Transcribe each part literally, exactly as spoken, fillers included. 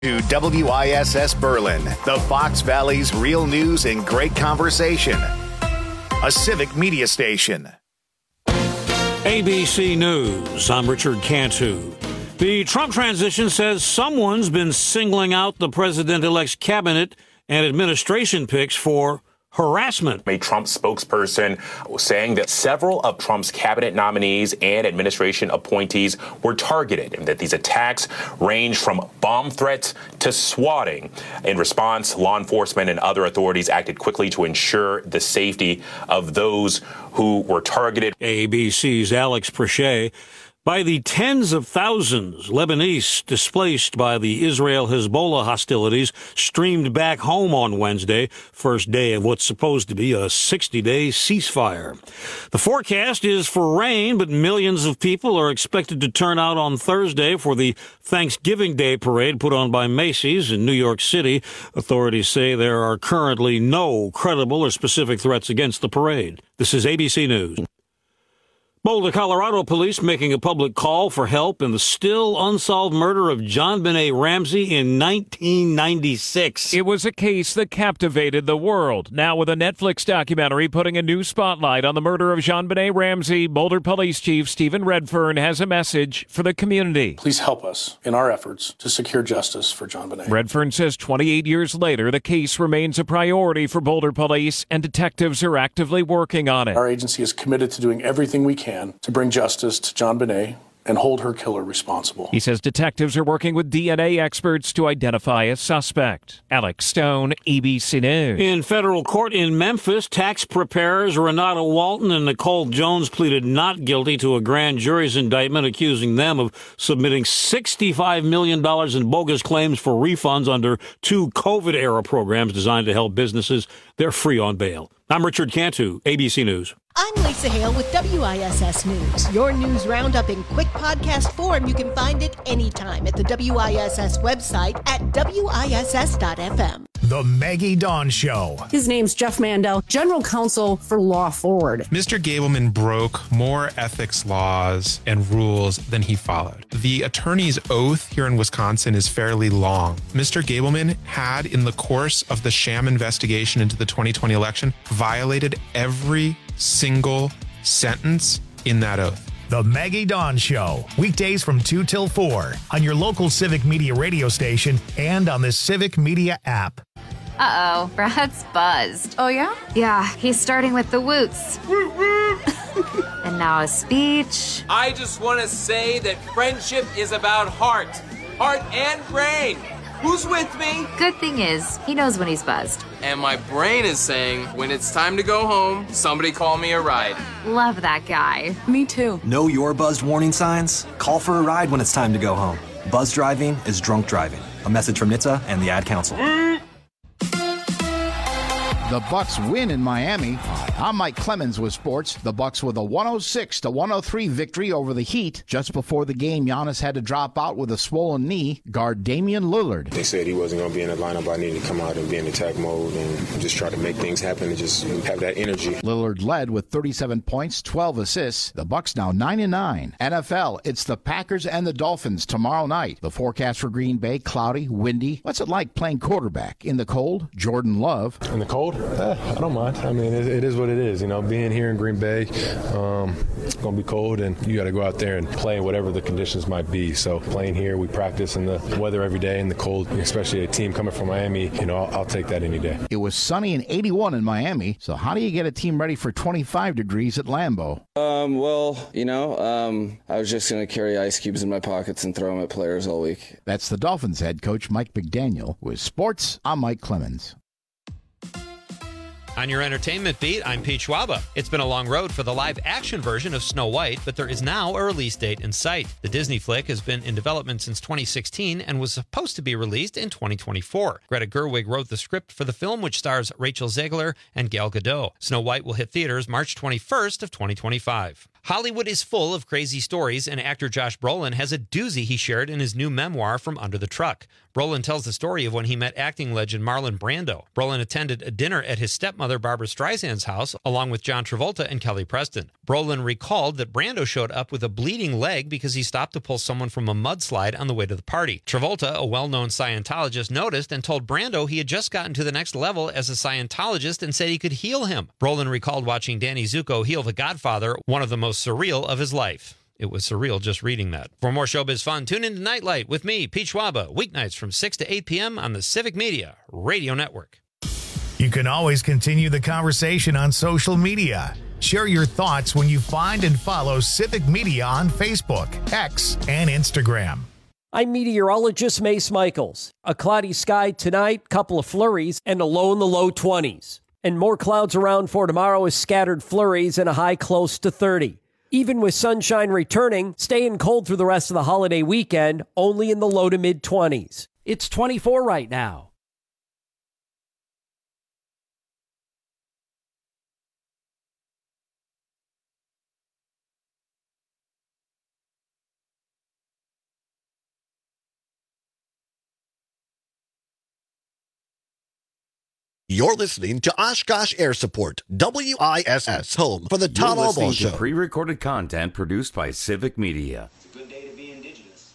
To W I S S Berlin, the Fox Valley's real news and great conversation. A civic media station. A B C News, I'm Richard Cantu. The Trump transition says someone's been singling out the president-elect's cabinet and administration picks for harassment. A Trump spokesperson saying that several of Trump's cabinet nominees and administration appointees were targeted and that these attacks range from bomb threats to swatting. In response, law enforcement and other authorities acted quickly to ensure the safety of those who were targeted. A B C's Alex Perche. By the tens of thousands, Lebanese displaced by the Israel-Hezbollah hostilities streamed back home on Wednesday, first day of what's supposed to be a sixty-day ceasefire. The forecast is for rain, but millions of people are expected to turn out on Thursday for the Thanksgiving Day parade put on by Macy's in New York City. Authorities say there are currently no credible or specific threats against the parade. This is A B C News. Boulder, Colorado police making a public call for help in the still unsolved murder of JonBenét Ramsey in nineteen ninety-six. It was a case that captivated the world. Now with a Netflix documentary putting a new spotlight on the murder of JonBenét Ramsey, Boulder Police Chief Stephen Redfern has a message for the community. Please help us in our efforts to secure justice for JonBenét. Redfern says twenty-eight years later, the case remains a priority for Boulder Police and detectives are actively working on it. Our agency is committed to doing everything we can to bring justice to JonBenét and hold her killer responsible. He says detectives are working with D N A experts to identify a suspect. Alex Stone, A B C News. In federal court in Memphis, tax preparers Renata Walton and Nicole Jones pleaded not guilty to a grand jury's indictment accusing them of submitting sixty-five million dollars in bogus claims for refunds under two COVID-era programs designed to help businesses. They're free on bail. I'm Richard Cantu, A B C News. I'm Lisa Hale with W I S S News. Your news roundup in quick podcast form. You can find it anytime at the W I S S website at W I S S dot F M. The Maggie Dawn Show. His name's Jeff Mandel, General Counsel for Law Forward. Mister Gableman broke more ethics laws and rules than he followed. The attorney's oath here in Wisconsin is fairly long. Mister Gableman had, in the course of the sham investigation into the twenty twenty election, violated every single sentence in that oath. The Maggie Dawn Show. Weekdays from two till four on your local Civic Media radio station and on the Civic Media app. Uh-oh, Brad's buzzed. Oh, yeah? Yeah, he's starting with the woots. And now a speech. I just want to say that friendship is about heart. Heart and brain. Who's with me? Good thing is, he knows when he's buzzed. And my brain is saying, when it's time to go home, somebody call me a ride. Love that guy. Me too. Know your buzzed warning signs? Call for a ride when it's time to go home. Buzz driving is drunk driving. A message from N H T S A and the Ad Council. The Bucks win in Miami. I'm Mike Clemens with sports. The Bucks with a one oh six to one oh three victory over the Heat. Just before the game, Giannis had to drop out with a swollen knee. Guard Damian Lillard. They said he wasn't going to be in the lineup. I needed to come out and be in attack mode and just try to make things happen and just have that energy. Lillard led with thirty-seven points, twelve assists. The Bucks now nine and nine. N F L, it's the Packers and the Dolphins tomorrow night. The forecast for Green Bay, cloudy, windy. What's it like playing quarterback in the cold? Jordan Love. In the cold? Eh, I don't mind. I mean, it, it is what it is. You know, being here in Green Bay, um, it's going to be cold, and you got to go out there and play whatever the conditions might be. So playing here, we practice in the weather every day in the cold, especially a team coming from Miami. You know, I'll, I'll take that any day. It was sunny and eighty-one in Miami. So how do you get a team ready for twenty-five degrees at Lambeau? Um, well, you know, um, I was just going to carry ice cubes in my pockets and throw them at players all week. That's the Dolphins head coach Mike McDaniel. With sports, I'm Mike Clemens. On your entertainment beat, I'm Pete Schwaba. It's been a long road for the live-action version of Snow White, but there is now a release date in sight. The Disney flick has been in development since twenty sixteen and was supposed to be released in twenty twenty-four. Greta Gerwig wrote the script for the film, which stars Rachel Zegler and Gal Gadot. Snow White will hit theaters March twenty-first of twenty twenty-five. Hollywood is full of crazy stories, and actor Josh Brolin has a doozy he shared in his new memoir, From Under the Truck. Brolin tells the story of when he met acting legend Marlon Brando. Brolin attended a dinner at his stepmother Barbra Streisand's house, along with John Travolta and Kelly Preston. Brolin recalled that Brando showed up with a bleeding leg because he stopped to pull someone from a mudslide on the way to the party. Travolta, a well-known Scientologist, noticed and told Brando he had just gotten to the next level as a Scientologist and said he could heal him. Brolin recalled watching Danny Zuko heal The Godfather, one of the most surreal of his life. It was surreal just reading that. For more showbiz fun, tune in to Nightlight with me, Pete Schwaba, weeknights from six to eight p.m. on the Civic Media Radio Network. You can always continue the conversation on social media. Share your thoughts when you find and follow Civic Media on Facebook, X, and Instagram. I'm meteorologist Mace Michaels. A cloudy sky tonight, couple of flurries, and a low in the low twenties. And more clouds around for tomorrow with scattered flurries and a high close to thirty. Even with sunshine returning, staying cold through the rest of the holiday weekend, only in the low to mid-twenties. It's twenty-four right now. You're listening to Oshkosh Air Support, W I S S, home for the Tom You're Albaugh listening Show. to pre-recorded content produced by Civic Media. It's a good day to be indigenous.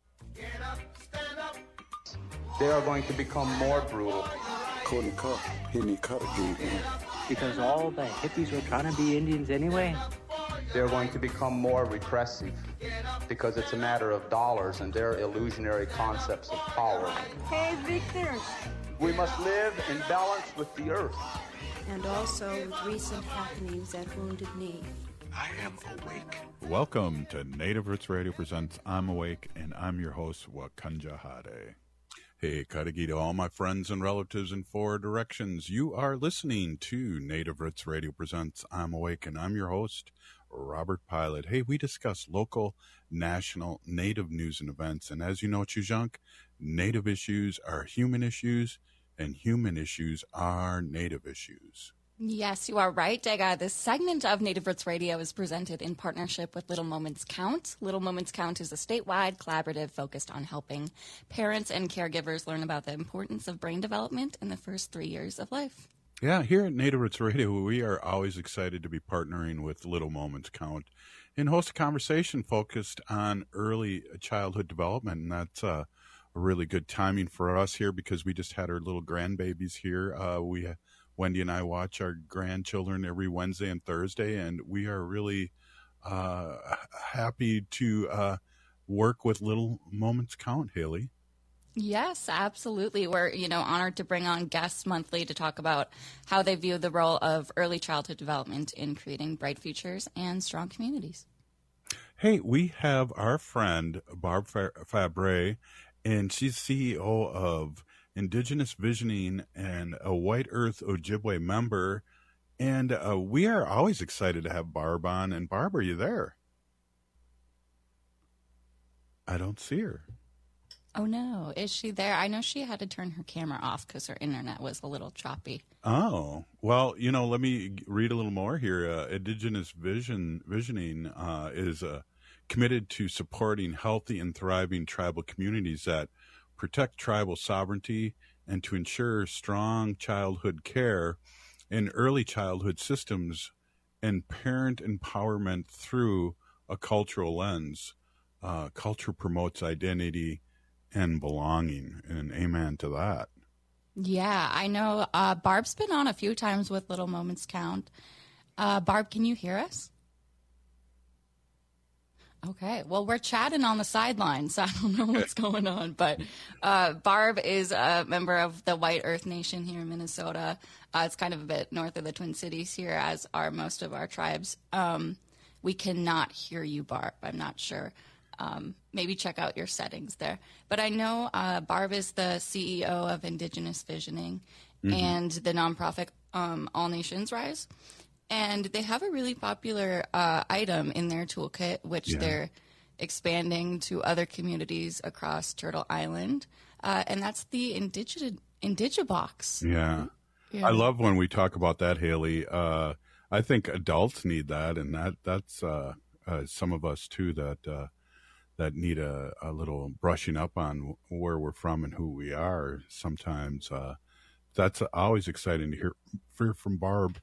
They are going to become more brutal. Couldn't cut, hitting cut again. Because all the hippies were trying to be Indians anyway. They're going to become more repressive because it's a matter of dollars and their illusionary concepts of power. Hey, Victor. We must live in balance with the earth. And also with recent happenings at Wounded Knee. I am awake. Welcome to Native Roots Radio presents I'm Awake, and I'm your host, Wakanja Hade. Hey, Kadagi to all my friends and relatives in four directions. You are listening to Native Roots Radio presents I'm Awake, and I'm your host, Robert Pilot. Hey, we discuss local, national, Native news and events, and as you know, Chujunk, Native issues are human issues, and human issues are Native issues. Yes, you are right, Dega. This segment of Native Roots Radio is presented in partnership with Little Moments Count. Little Moments Count is a statewide collaborative focused on helping parents and caregivers learn about the importance of brain development in the first three years of life. Yeah, here at Native Roots Radio, we are always excited to be partnering with Little Moments Count and host a conversation focused on early childhood development, and that's uh, a really good timing for us here because we just had our little grandbabies here. Uh, we, Wendy and I watch our grandchildren every Wednesday and Thursday, and we are really uh, happy to uh, work with Little Moments Count, Haley. Yes, absolutely. We're, you know, honored to bring on guests monthly to talk about how they view the role of early childhood development in creating bright futures and strong communities. Hey, we have our friend Barb Fabre, and she's C E O of Indigenous Visioning and a White Earth Ojibwe member. And uh, we are always excited to have Barb on. And Barb, are you there? I don't see her. Oh, no. Is she there? I know she had to turn her camera off because her internet was a little choppy. Oh, well, you know, let me read a little more here. Uh, Indigenous Vision Visioning uh, is uh, committed to supporting healthy and thriving tribal communities that protect tribal sovereignty and to ensure strong childhood care and early childhood systems and parent empowerment through a cultural lens. Uh, culture promotes identity and belonging, and amen to that. Yeah, I know. Uh, Barb's been on a few times with Little Moments Count. Uh, Barb, can you hear us? Okay, well, we're chatting on the sidelines, so I don't know what's going on. But uh, Barb is a member of the White Earth Nation here in Minnesota. Uh, it's kind of a bit north of the Twin Cities here, as are most of our tribes. Um, we cannot hear you, Barb. I'm not sure. Um, maybe check out your settings there. But I know uh, Barb is the C E O of Indigenous Visioning mm-hmm. and the nonprofit um, All Nations Rise. And they have a really popular uh, item in their toolkit, which yeah. they're expanding to other communities across Turtle Island. Uh, and that's the Indige- Indigibox. Yeah. yeah. I love when we talk about that, Haley. Uh, I think adults need that, and that that's uh, uh, some of us too that uh, that need a, a little brushing up on where we're from and who we are. Sometimes uh, that's always exciting to hear, hear from Barb.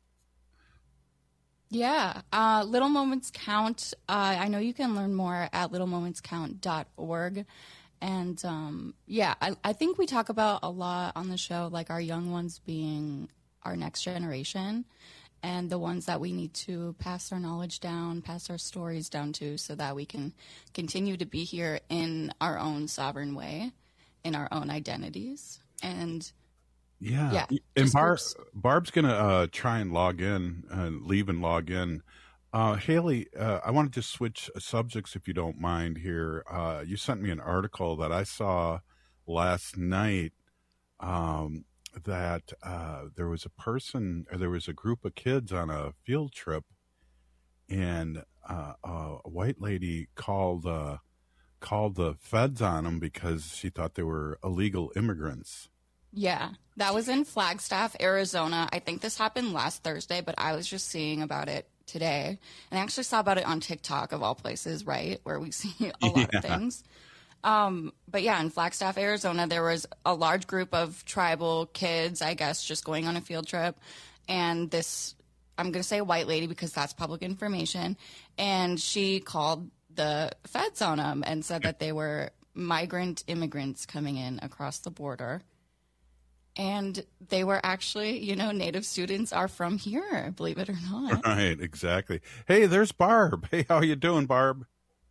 Yeah, uh, Little Moments Count. Uh, I know you can learn more at little moments count dot org. And um, yeah, I, I think we talk about a lot on the show, like our young ones being our next generation and the ones that we need to pass our knowledge down, pass our stories down to, so that we can continue to be here in our own sovereign way, in our own identities. And Yeah, yeah and Barb, groups. Barb's gonna uh, try and log in and leave and log in. Uh, Haley, uh, I want to just switch subjects if you don't mind here. Uh, you sent me an article that I saw last night um, that uh, there was a person, or there was a group of kids on a field trip, and uh, a white lady called uh, called the feds on them because she thought they were illegal immigrants. Yeah, that was in Flagstaff, Arizona. I think this happened last Thursday, but I was just seeing about it today. And I actually saw about it on TikTok, of all places, right, where we see a lot Yeah. of things. Um, but yeah, in Flagstaff, Arizona, there was a large group of tribal kids, I guess, just going on a field trip. And this, I'm going to say white lady because that's public information. And she called the feds on them and said that they were migrant immigrants coming in across the border. And they were actually, you know, Native students are from here, believe it or not. Right, exactly. Hey, there's Barb. Hey, how you doing, Barb?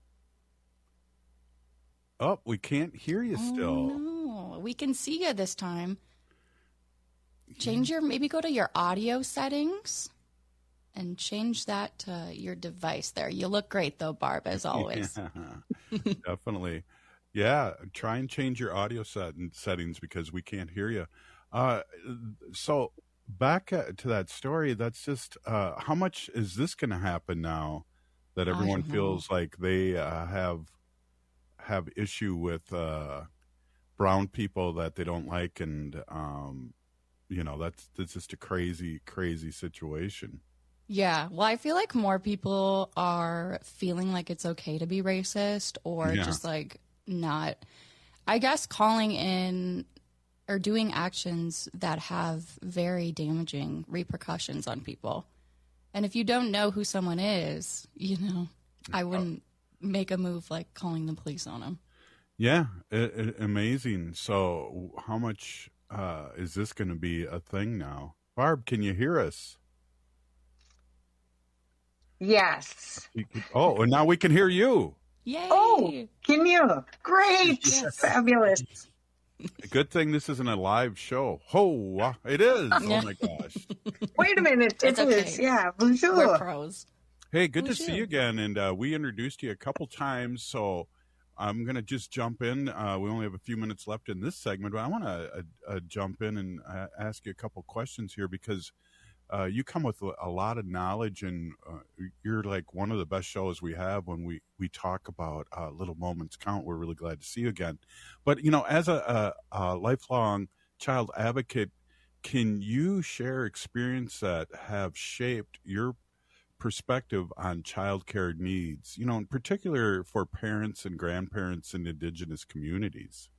Oh, we can't hear you still. Oh, no. We can see you this time. Change your, maybe go to your audio settings and change that to your device there. You look great, though, Barb, as always. Yeah, definitely. Yeah, try and change your audio set settings because we can't hear you. Uh, so back uh, to that story, that's just, uh, how much is this going to happen now that everyone feels like they uh, have have issue with uh, brown people that they don't like, and um, you know, that's that's just a crazy, crazy situation. Yeah, well, I feel like more people are feeling like it's okay to be racist, or Yeah. just like not, I guess, calling in or doing actions that have very damaging repercussions on people. And if you don't know who someone is, you know, I wouldn't make a move like calling the police on them. Yeah, i i amazing. So how much uh, is this going to be a thing now? Barb, can you hear us? Yes. You can- Oh, and now we can hear you. Yay! Oh, can you? Great. Yes. Fabulous. Good thing this isn't a live show. Oh, uh, it is. Oh Yeah. my gosh. Wait a minute. It It's is. okay. Yeah. Bonjour. We're pros. Hey, good to Who's see you? you again. And uh, we introduced you a couple times, so I'm going to just jump in. Uh, we only have a few minutes left in this segment, but I want to uh, uh, jump in and uh, ask you a couple questions here because uh, you come with a, a lot of knowledge, and uh, you're like one of the best shows we have when we, we talk about uh, Little Moments Count. We're really glad to see you again. But, you know, as a, a, a lifelong child advocate, can you share experience that have shaped your perspective on childcare needs, you know, in particular for parents and grandparents in Indigenous communities?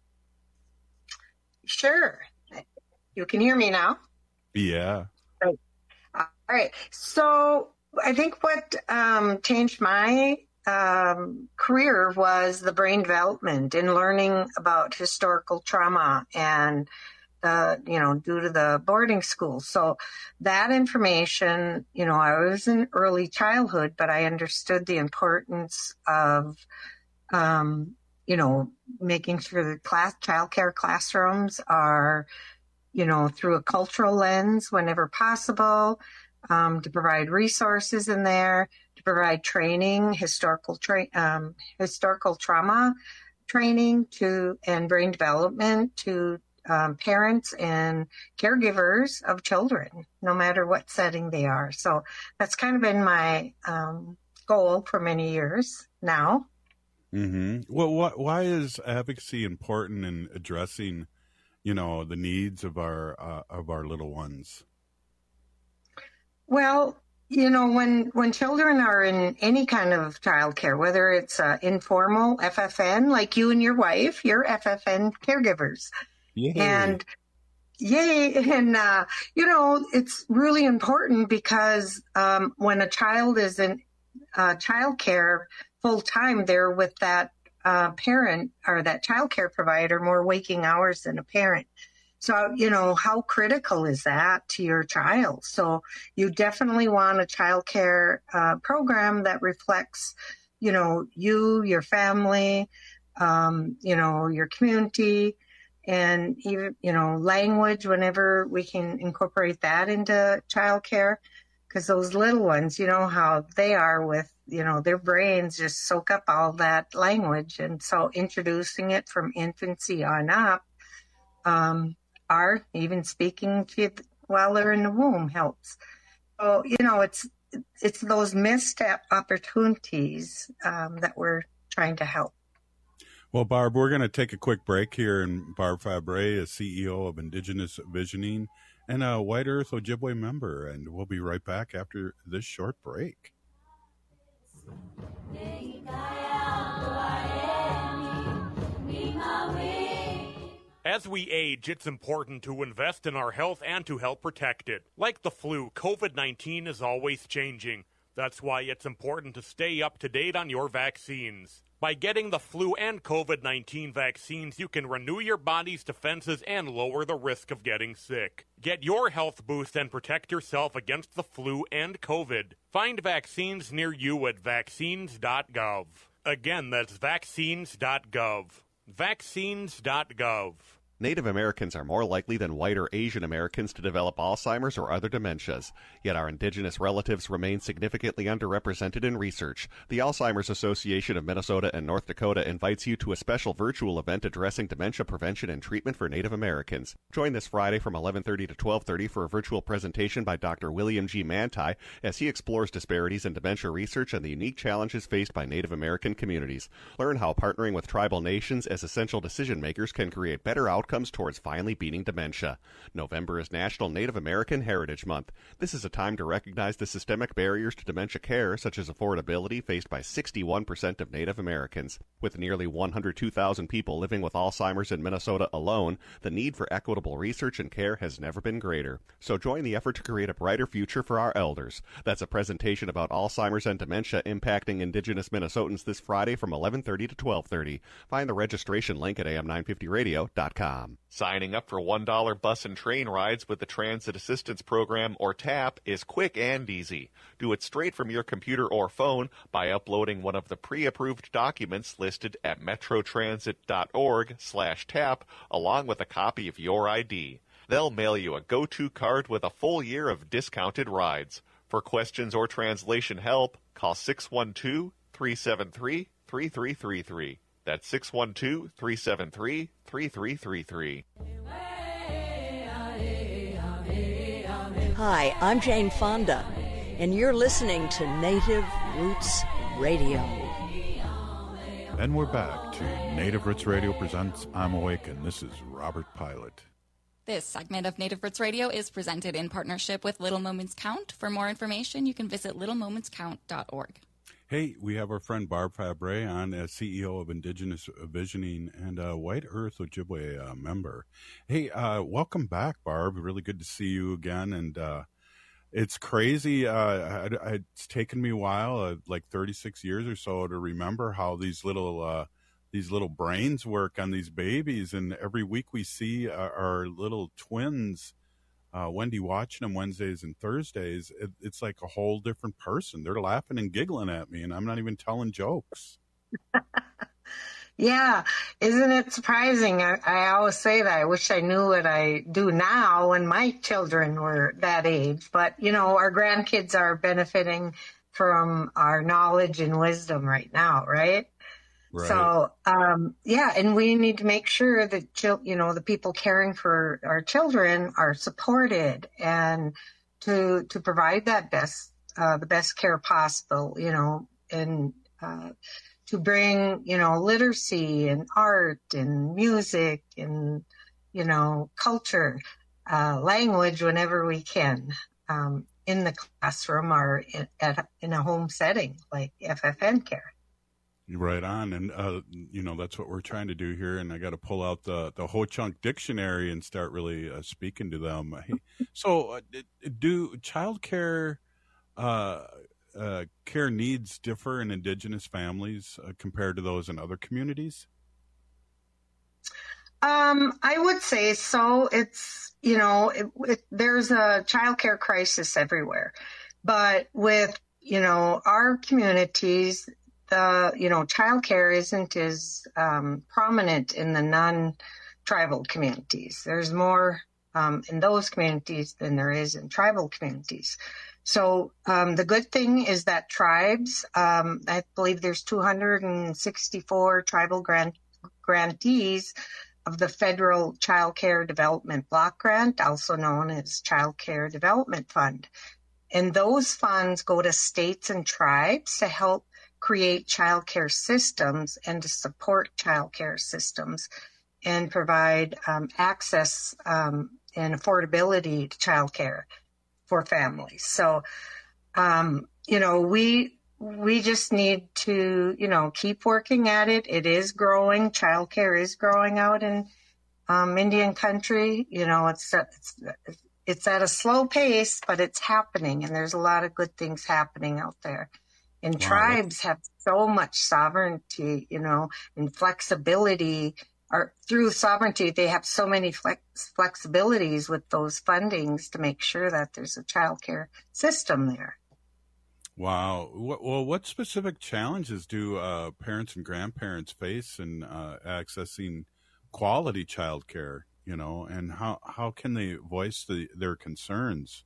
Sure. You can hear me now? Yeah. Right. All right. So I think what um, changed my um, career was the brain development and learning about historical trauma and uh, you know, due to the boarding school. So that information, you know, I was in early childhood, but I understood the importance of, um, you know, making sure the class childcare classrooms are, you know, through a cultural lens whenever possible, um, to provide resources in there, to provide training, historical tra- um, historical trauma training to and brain development to um, parents and caregivers of children, no matter what setting they are. So that's kind of been my um, goal for many years now. Mm-hmm. Well, what, why is advocacy important in addressing, you know, the needs of our uh, of our little ones? Well, You know, when, when children are in any kind of childcare, whether it's uh, informal F F N, like you and your wife, you're F F N caregivers. Yay. And yay. And, uh, you know, it's really important because um, when a child is in uh, childcare full time, they're with that uh, parent or that childcare provider more waking hours than a parent. So, you know, how critical is that to your child? So you definitely want a child care uh, program that reflects, you know, you, your family, um, you know, your community, and even, you know, language whenever we can incorporate that into child care. Because those little ones, you know how they are with, you know, their brains just soak up all that language. And so introducing it from infancy on up, um, are even speaking to you while they're in the womb helps. So, you know, it's it's those missed opportunities um, that we're trying to help. Well, Barb, we're going to take a quick break here. And Barb Fabre is C E O of Indigenous Visioning and a White Earth Ojibwe member. And we'll be right back after this short break. As we age, it's important to invest in our health and to help protect it. Like the flu, COVID nineteen is always changing. That's why it's important to stay up to date on your vaccines. By getting the flu and COVID nineteen vaccines, you can renew your body's defenses and lower the risk of getting sick. Get your health boost and protect yourself against the flu and COVID. Find vaccines near you at vaccines dot gov. Again, that's vaccines dot gov. vaccines dot gov. Native Americans are more likely than white or Asian Americans to develop Alzheimer's or other dementias. Yet our indigenous relatives remain significantly underrepresented in research. The Alzheimer's Association of Minnesota and North Dakota invites you to a special virtual event addressing dementia prevention and treatment for Native Americans. Join this Friday from eleven thirty to twelve thirty for a virtual presentation by Doctor William G. Manti as he explores disparities in dementia research and the unique challenges faced by Native American communities. Learn how partnering with tribal nations as essential decision makers can create better outcomes comes towards finally beating dementia. November is National Native American Heritage Month. This is a time to recognize the systemic barriers to dementia care, such as affordability, faced by sixty-one percent of Native Americans. With nearly one hundred two thousand people living with Alzheimer's in Minnesota alone, the need for equitable research and care has never been greater. So join the effort to create a brighter future for our elders. That's a presentation about Alzheimer's and dementia impacting Indigenous Minnesotans this Friday from eleven thirty to twelve thirty. Find the registration link at A M nine fifty radio dot com. Signing up for one dollar bus and train rides with the Transit Assistance Program, or TAP, is quick and easy. Do it straight from your computer or phone by uploading one of the pre-approved documents listed at metrotransit.org slash tap, along with a copy of your I D. They'll mail you a go-to card with a full year of discounted rides. For questions or translation help, call six one two, three seven three, three three three three. That's six one two, three seven three, three three three three. Hi, I'm Jane Fonda, and you're listening to Native Roots Radio. And we're back to Native Roots Radio presents I'm Awake, and this is Robert Pilot. This segment of Native Roots Radio is presented in partnership with Little Moments Count. For more information, you can visit little moments count dot org. Hey, we have our friend Barb Fabre on as C E O of Indigenous Visioning and a White Earth Ojibwe uh, member. Hey, uh, welcome back, Barb. Really good to see you again. And uh, it's crazy. Uh, I, I, it's taken me a while, uh, like thirty-six years or so, to remember how these little uh, these little brains work on these babies. And every week we see our, our little twins. Uh, Wendy watching them Wednesdays and Thursdays, it, it's like a whole different person. They're laughing and giggling at me, and I'm not even telling jokes. Yeah, isn't it surprising? I, I always say that. I wish I knew what I do now when my children were that age. But, you know, our grandkids are benefiting from our knowledge and wisdom right now, right? Right. So, um, yeah, and we need to make sure that, you know, the people caring for our children are supported and to to provide that best, uh, the best care possible, you know, and uh, to bring, you know, literacy and art and music and, you know, culture, uh, language whenever we can. Um, in the classroom or in, at, in a home setting like F F N care. Right on. And, uh, you know, that's what we're trying to do here. And I got to pull out the, the Ho Chunk dictionary and start really uh, speaking to them. So uh, do child care, uh, uh, care needs differ in Indigenous families uh, compared to those in other communities? Um, I would say so. It's, you know, it, it, there's a child care crisis everywhere. But with, you know, our communities, the, you know, childcare isn't as um, prominent in the non-tribal communities. There's more um, in those communities than there is in tribal communities. So um, the good thing is that tribes, um, I believe there's two hundred sixty-four tribal grant, grantees of the Federal Child Care Development Block Grant, also known as Child Care Development Fund. And those funds go to states and tribes to help create child care systems and to support child care systems and provide um, access um, and affordability to child care for families. So, um, you know, we we just need to, you know, keep working at it. It is growing. Child care is growing out in um, Indian country. You know, it's, it's it's at a slow pace, but it's happening, and there's a lot of good things happening out there. And wow, tribes have so much sovereignty, you know, and flexibility. Or through sovereignty, they have so many flex, flexibilities with those fundings to make sure that there's a child care system there. Wow. Well, what specific challenges do uh, parents and grandparents face in uh, accessing quality child care, you know, and how, how can they voice the, their concerns?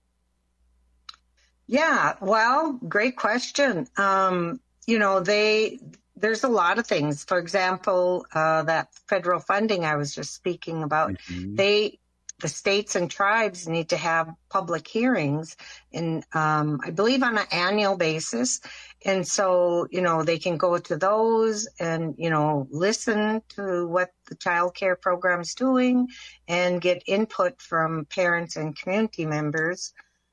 Yeah, well, great question. Um, you know, they there's a lot of things. For example, uh, that federal funding I was just speaking about, mm-hmm. they the states and tribes need to have public hearings, in, um, I believe, on an annual basis. And so, you know, they can go to those and, you know, listen to what the child care program is doing and get input from parents and community members.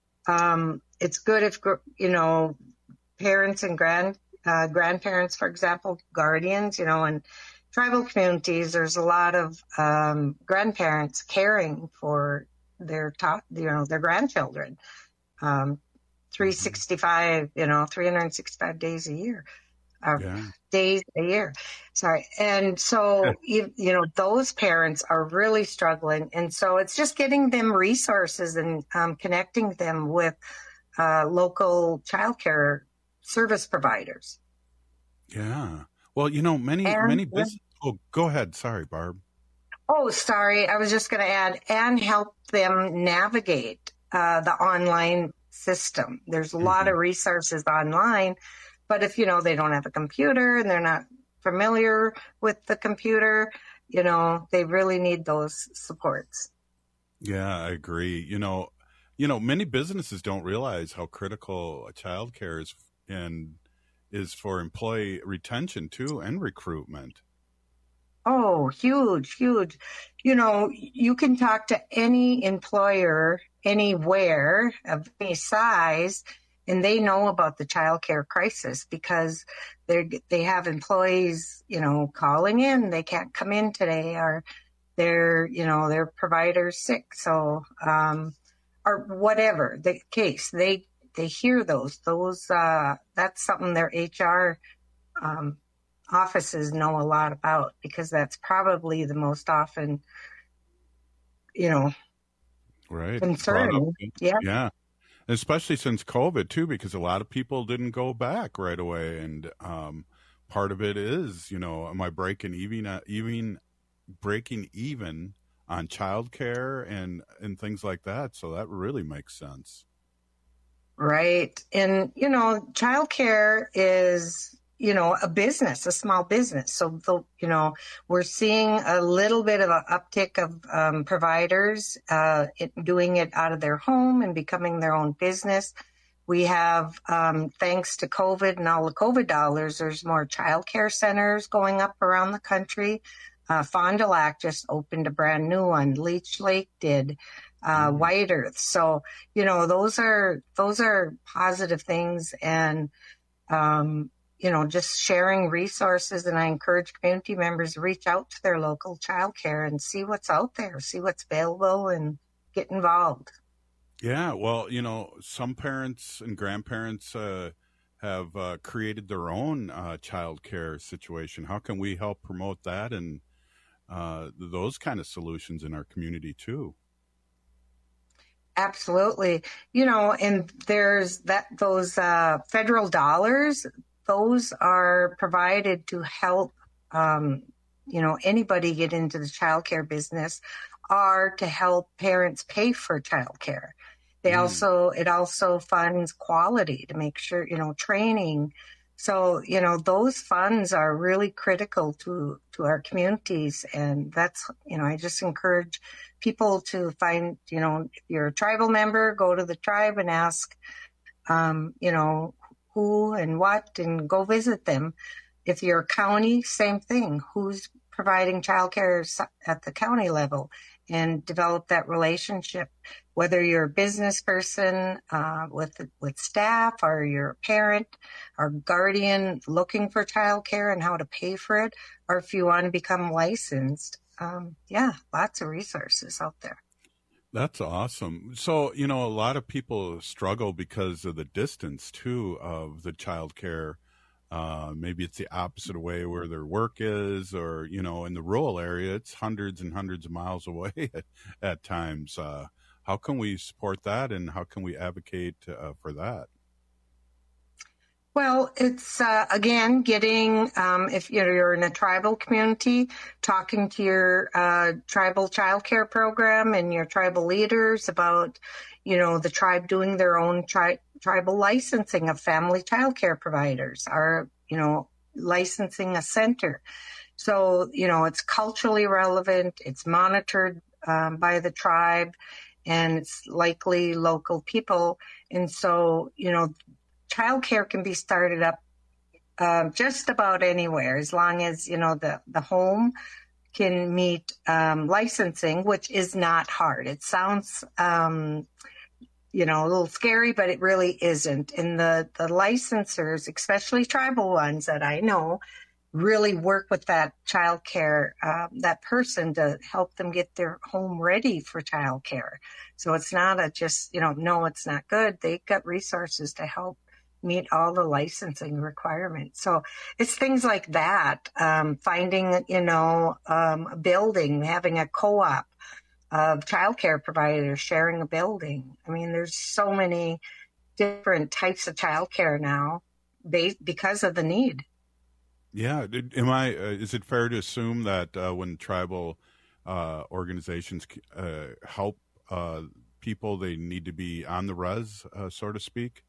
Um, it's good if, you know, parents and grand uh, grandparents, for example, guardians, you know, and tribal communities, there's a lot of um, grandparents caring for their top, you know, their grandchildren, um, three sixty-five, you know, three hundred sixty-five days a year, uh, yeah. days a year. Sorry. And so, yeah. you, you know, those parents are really struggling. And so it's just getting them resources and um, connecting them with uh, local childcare service providers. Yeah. Well, you know, many, and, many business. Oh, go ahead. Sorry, Barb. Oh, sorry. I was just going to add, and help them navigate uh, the online system. There's a mm-hmm. lot of resources online, but if, you know, they don't have a computer and they're not familiar with the computer, you know, they really need those supports. Yeah, I agree. You know, you know, many businesses don't realize how critical childcare is and is for employee retention too, and recruitment. Oh, huge, huge. You know, you can talk to any employer anywhere of any size, and they know about the childcare crisis because they they have employees, you know, calling in, they can't come in today, or their, you know, their provider's sick. So, um, or whatever the case, they they hear those, those, uh, that's something their H R, um, offices know a lot about, because that's probably the most often, you know, right. concern. Yeah. Yeah. Especially since COVID too, because a lot of people didn't go back right away. And, um, part of it is, you know, am I breaking even, uh, even breaking even on childcare and, and things like that. So that really makes sense. Right. And, you know, childcare is, you know, a business, a small business. So, the, you know, we're seeing a little bit of an uptick of um, providers uh, it, doing it out of their home and becoming their own business. We have, um, thanks to COVID and all the COVID dollars, there's more childcare centers going up around the country. Uh, Fond du Lac just opened a brand new one. Leech Lake did. uh, Mm-hmm. White Earth. So, you know, those are those are positive things, and um, you know, just sharing resources. And I encourage community members to reach out to their local childcare and see what's out there, see what's available, and get involved. Yeah, well, you know, some parents and grandparents uh, have uh, created their own uh, child care situation. How can we help promote that and uh, those kind of solutions in our community too? Absolutely. You know, and there's that, those uh, federal dollars, those are provided to help, um, you know, anybody get into the childcare business, or to help parents pay for childcare. They mm. also, it also funds quality to make sure, you know, training. So, you know, those funds are really critical to, to our communities. And that's, you know, I just encourage people to find, you know, if you're a tribal member, go to the tribe and ask, um, you know, who and what, and go visit them. If you're a county, same thing. Who's providing childcare at the county level, and develop that relationship. Whether you're a business person uh, with with staff, or you're a parent or guardian looking for childcare and how to pay for it, or if you want to become licensed, um, yeah, lots of resources out there. That's awesome. So, you know, a lot of people struggle because of the distance too of the childcare. Uh, maybe it's the opposite way where their work is, or, you know, in the rural area, it's hundreds and hundreds of miles away at, at times. Uh, how can we support that, and how can we advocate uh, for that? Well, it's, uh, again, getting, um, if you're in a tribal community, talking to your uh, tribal childcare program and your tribal leaders about, you know, the tribe doing their own tri- tribal licensing of family childcare providers, or, you know, licensing a center. So, you know, it's culturally relevant, it's monitored um, by the tribe, and it's likely local people. And so, you know, childcare can be started up uh, just about anywhere, as long as, you know, the, the home can meet um, licensing, which is not hard. It sounds, um, you know, a little scary, but it really isn't. And the, the licensors, especially tribal ones that I know, really work with that childcare, uh, that person to help them get their home ready for childcare. So it's not a just, you know, no, it's not good. They've got resources to help meet all the licensing requirements. So it's things like that, um, finding, you know, um, a building, having a co-op of childcare providers sharing a building. I mean, there's so many different types of childcare now based because of the need. Yeah. Am I, uh, is it fair to assume that uh, when tribal uh, organizations uh, help uh, people, they need to be on the res, uh, so to speak?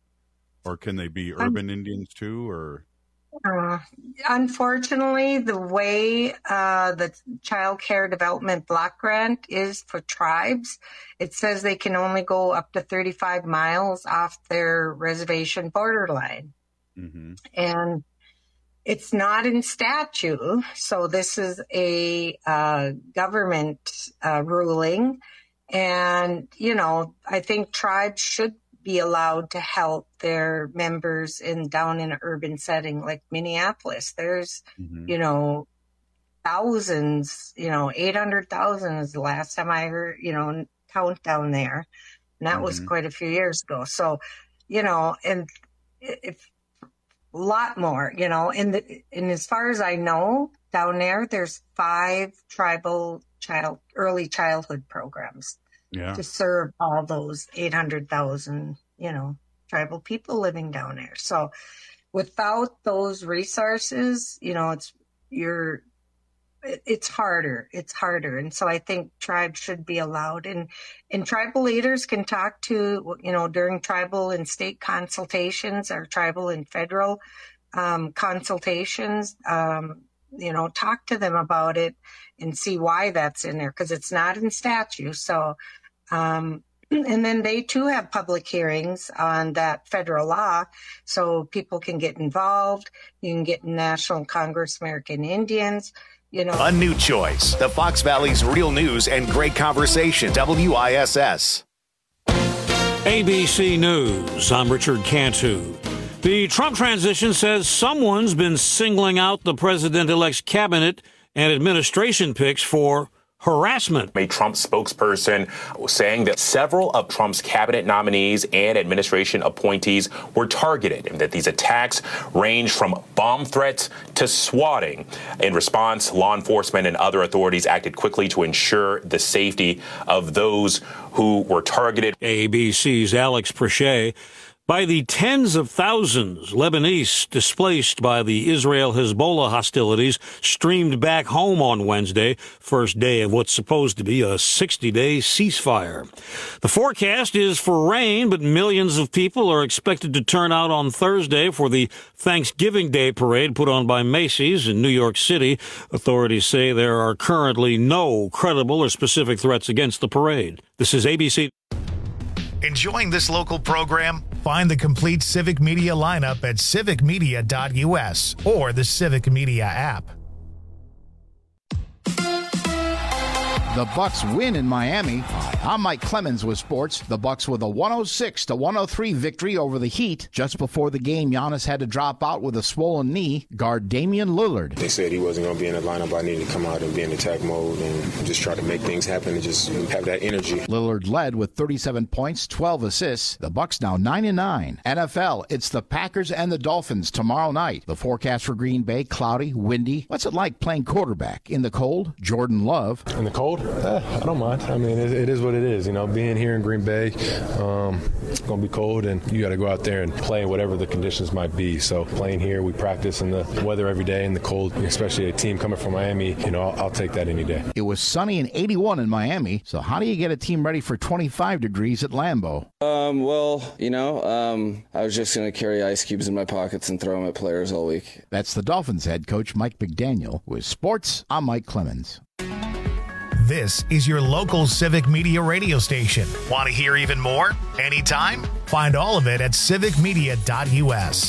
Or can they be urban um, Indians too, or? Uh, unfortunately, the way uh, the Child Care Development Block Grant is for tribes, it says they can only go up to thirty-five miles off their reservation borderline. Mm-hmm. And it's not in statute, so this is a uh, government uh, ruling. And, you know, I think tribes should be allowed to help their members in down in an urban setting like Minneapolis. There's, mm-hmm. you know, thousands, you know, eight hundred thousand is the last time I heard, you know, count down there. And that mm-hmm. was quite a few years ago. So, you know, and if a lot more, you know, and, the, and as far as I know, down there, there's five tribal child, early childhood programs. Yeah. To serve all those eight hundred thousand, you know, tribal people living down there. So without those resources, you know, it's, you're, it's harder. It's harder. And so I think tribes should be allowed, and, and tribal leaders can talk to, you know, during tribal and state consultations, or tribal and federal um, consultations, um, you know, talk to them about it and see why that's in there, because it's not in statute. So, um, and then they too have public hearings on that federal law, so people can get involved. You can get National Congress of American Indians. you know. A new choice. The Fox Valley's real news and great conversation. W I S S. A B C News. I'm Richard Cantu. The Trump transition says someone's been singling out the president-elect's cabinet and administration picks for harassment. A Trump spokesperson saying that several of Trump's cabinet nominees and administration appointees were targeted and that these attacks range from bomb threats to swatting. In response, law enforcement and other authorities acted quickly to ensure the safety of those who were targeted. A B C's Alex Prochet. By the tens of thousands, Lebanese displaced by the Israel-Hezbollah hostilities streamed back home on Wednesday, first day of what's supposed to be a sixty-day ceasefire. The forecast is for rain, but millions of people are expected to turn out on Thursday for the Thanksgiving Day parade put on by Macy's in New York City. Authorities say there are currently no credible or specific threats against the parade. This is A B C. Enjoying this local program? Find the complete Civic Media lineup at civic media dot U S or the Civic Media app. The Bucks win in Miami. I'm Mike Clemens with sports. The Bucks with a one oh six to one oh three victory over the Heat. Just before the game, Giannis had to drop out with a swollen knee. Guard Damian Lillard. They said he wasn't going to be in the lineup. I needed to come out and be in attack mode and just try to make things happen and just have that energy. Lillard led with thirty-seven points, twelve assists. The Bucks now nine and nine. N F L, it's the Packers and the Dolphins tomorrow night. The forecast for Green Bay, cloudy, windy. What's it like playing quarterback in the cold? Jordan Love. In the cold? Eh, I don't mind. I mean, it, it is what it is. You know, being here in Green Bay, um, it's going to be cold, and you got to go out there and play in whatever the conditions might be. So playing here, we practice in the weather every day in the cold, especially a team coming from Miami. You know, I'll, I'll take that any day. It was sunny and eighty-one in Miami. So how do you get a team ready for twenty-five degrees at Lambeau? Um, well, you know, um, I was just going to carry ice cubes in my pockets and throw them at players all week. That's the Dolphins head coach, Mike McDaniel. With sports, I'm Mike Clemens. This is your local Civic Media radio station. Want to hear even more? Anytime? Find all of it at civic media dot U S.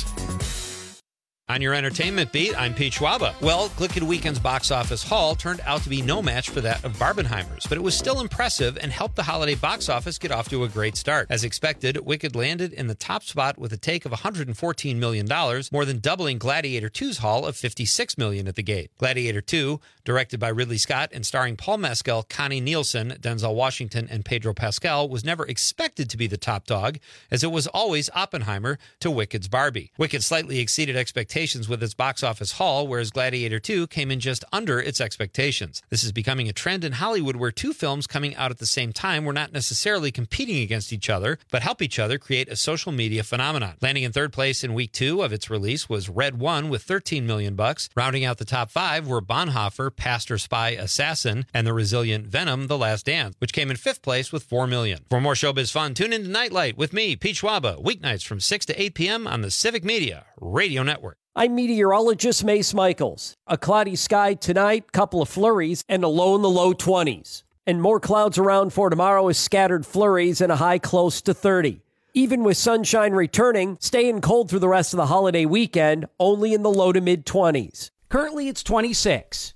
On your entertainment beat, I'm Pete Schwaba. Well, Glicked Weekend's box office haul turned out to be no match for that of Barbenheimer's, but it was still impressive and helped the holiday box office get off to a great start. As expected, Wicked landed in the top spot with a take of one hundred fourteen million dollars, more than doubling Gladiator two's haul of fifty-six million dollars at the gate. Gladiator two, directed by Ridley Scott and starring Paul Mescal, Connie Nielsen, Denzel Washington, and Pedro Pascal, was never expected to be the top dog, as it was always Oppenheimer to Wicked's Barbie. Wicked slightly exceeded expectations with its box office haul, whereas Gladiator two came in just under its expectations. This is becoming a trend in Hollywood where two films coming out at the same time were not necessarily competing against each other, but help each other create a social media phenomenon. Landing in third place in week two of its release was Red One with thirteen million bucks. Rounding out the top five were Bonhoeffer, Pastor, Spy, Assassin, and the resilient Venom, The Last Dance, which came in fifth place with four million. For more showbiz fun, tune in to Nightlight with me, Pete Schwaba, weeknights from six to eight p.m. on the Civic Media Radio Network. I'm meteorologist Mace Michaels. A cloudy sky tonight, couple of flurries, and a low in the low twenties. And more clouds around for tomorrow as scattered flurries and a high close to thirty. Even with sunshine returning, staying cold through the rest of the holiday weekend, only in the low to mid twenties. Currently it's twenty-six.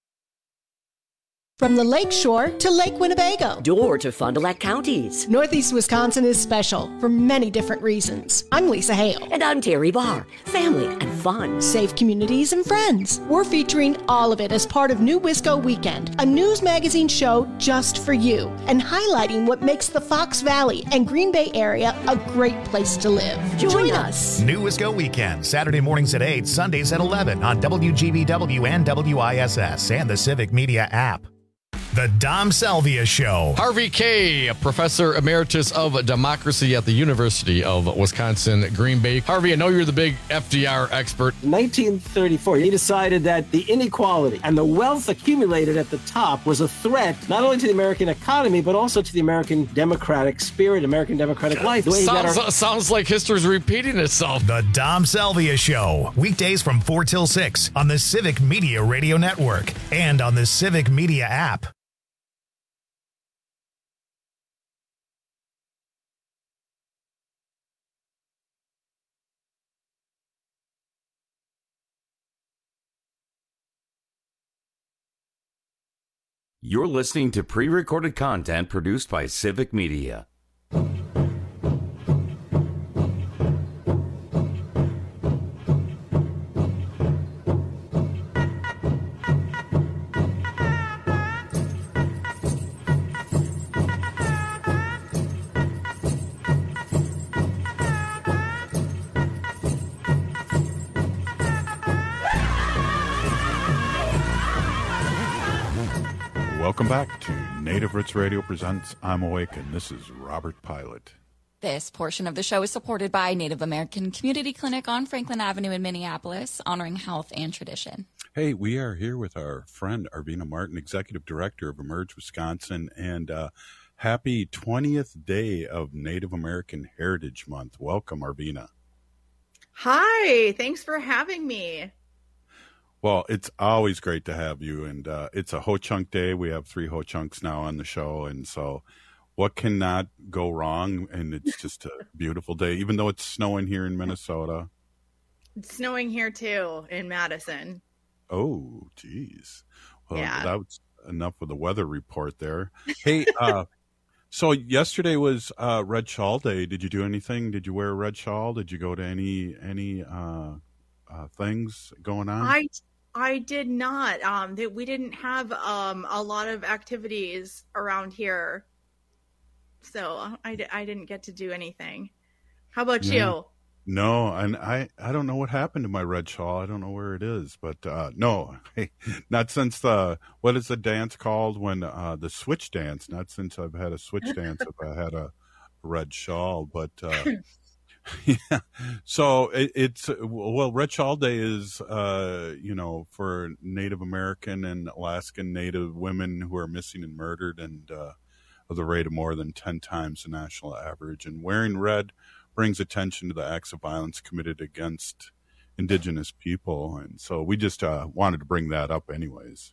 From the Lake Shore to Lake Winnebago. Door to Fond du Lac counties. Northeast Wisconsin is special for many different reasons. I'm Lisa Hale. And I'm Terry Barr. Family and fun. Safe communities and friends. We're featuring all of it as part of New Wisco Weekend, a news magazine show just for you, and highlighting what makes the Fox Valley and Green Bay area a great place to live. Join, Join us. New Wisco Weekend, Saturday mornings at eight, Sundays at eleven on W G B W and W I S S and the Civic Media app. The Dom Salvia Show. Harvey Kaye, a professor emeritus of democracy at the University of Wisconsin, Green Bay. Harvey, I know you're the big F D R expert. nineteen thirty-four, he decided that the inequality and the wealth accumulated at the top was a threat not only to the American economy, but also to the American democratic spirit, American democratic life. The way sounds, our- sounds like history's repeating itself. The Dom Salvia Show. Weekdays from four till six on the Civic Media Radio Network and on the Civic Media app. You're listening to pre-recorded content produced by Civic Media. Welcome back to Native Roots Radio presents I'm Awake, and this is Robert Pilot. This portion of the show is supported by Native American Community Clinic on Franklin Avenue in Minneapolis, honoring health and tradition. Hey, we are here with our friend Arvina Martin, Executive Director of Emerge Wisconsin, and uh, happy twentieth day of Native American Heritage Month. Welcome, Arvina. Hi, thanks for having me. Well, it's always great to have you, and uh, it's a Ho-Chunk Day. We have three Ho-Chunks now on the show, and so what cannot go wrong? And it's just a beautiful day, even though it's snowing here in Minnesota. It's snowing here, too, in Madison. Oh, geez. Well, yeah. That's enough with the weather report there. Hey, uh, so yesterday was uh, Red Shawl Day. Did you do anything? Did you wear a red shawl? Did you go to any any uh, uh, things going on? I I did not. Um, that we didn't have um a lot of activities around here, so I, I didn't get to do anything. How about no, you? No, and I I don't know what happened to my red shawl. I don't know where it is, but uh, no, not since the what is the dance called when uh, the switch dance? Not since I've had a switch dance have I had a red shawl, but. Uh, Yeah, so it, it's well, Red Shawl Day is, uh, you know, for Native American and Alaskan Native women who are missing and murdered, and uh, of the rate of more than ten times the national average. And wearing red brings attention to the acts of violence committed against Indigenous people, and so we just uh, wanted to bring that up, anyways.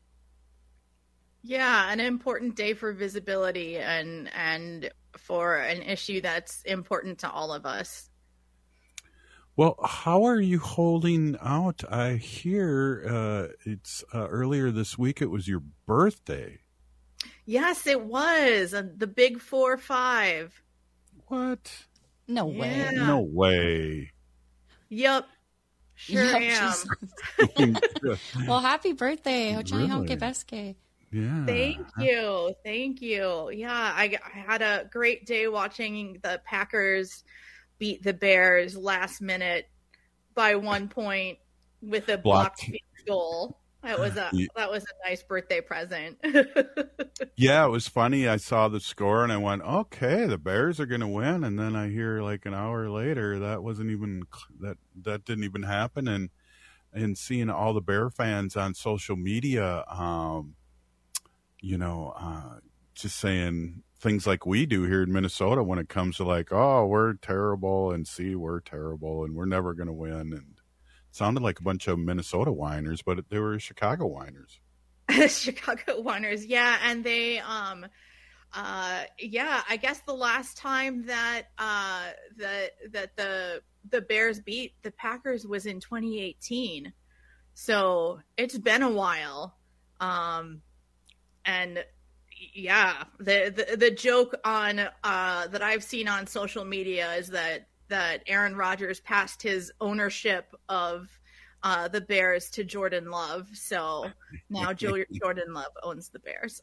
Yeah, an important day for visibility and and for an issue that's important to all of us. Well, how are you holding out? I hear uh, it's uh, earlier this week. It was your birthday. Yes, it was uh, the big four five. What? No way. Yeah. No way. Yep. Sure Yep, am. Well, happy birthday, Ho-Chunk Really? Honke Beske. Yeah. Thank you. Thank you. Yeah, I, I had a great day watching the Packers beat the Bears last minute by one point with a blocked field goal. That was a Yeah. that was a nice birthday present. Yeah, it was funny. I saw the score and I went, okay, the Bears are going to win. And then I hear like an hour later, that wasn't even, that, that didn't even happen. And, and seeing all the Bear fans on social media, um, you know, uh, just saying things like we do here in Minnesota when it comes to like, oh, we're terrible, and see, we're terrible, and we're never going to win. And it sounded like a bunch of Minnesota whiners, but they were Chicago whiners. Chicago Whiners, yeah, and they, um, uh, yeah, I guess the last time that uh, that that the the Bears beat the Packers was in twenty eighteen, so it's been a while, um, and yeah, the, the the joke on uh, that I've seen on social media is that that Aaron Rodgers passed his ownership of Uh, the Bears to Jordan Love, so now jo- Jordan Love owns the Bears.